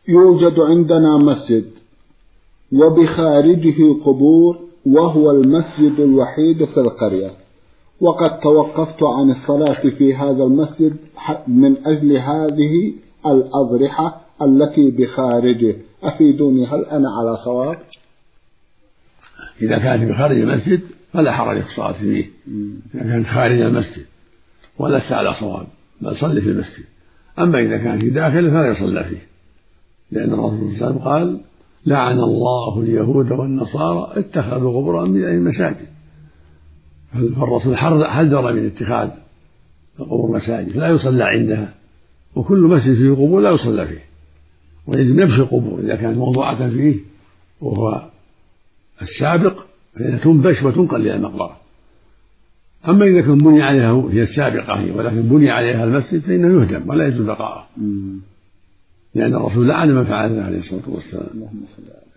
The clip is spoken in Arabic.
يوجد عندنا مسجد وبخارجه قبور، وهو المسجد الوحيد في القرية، وقد توقفت عن الصلاة في هذا المسجد من أجل هذه الأضرحة التي بخارجه، أفيدوني هل أنا على صواب؟ إذا كانت بخارج المسجد فلا حرج في الصلاة فيه، إذا كانت خارج المسجد ولست على صواب، بل صلي في المسجد. أما إذا كان في داخله فلا يصلى فيه، لأن الرسول صلى الله عليه وسلم قال: لعن الله اليهود والنصارى اتخذوا قبور أنبيائهم مساجد. فالرسول حذر من اتخاذ القبور مساجد، لا يصلى عندها، وكل مسجد فيه قبور لا يصلى فيه، ويجب نبش القبور إذا كانت موضوعة فيه وهو السابق فإنها تنبش وتنقل إلى المقبرة. أما إذا كان بني عليها هي السابقة ولكن بني عليها المسجد فإنه يهدم ولا يجوز بقاءه، لأن الرسول لعن من فعل ذلك عليه الصلاة والسلام.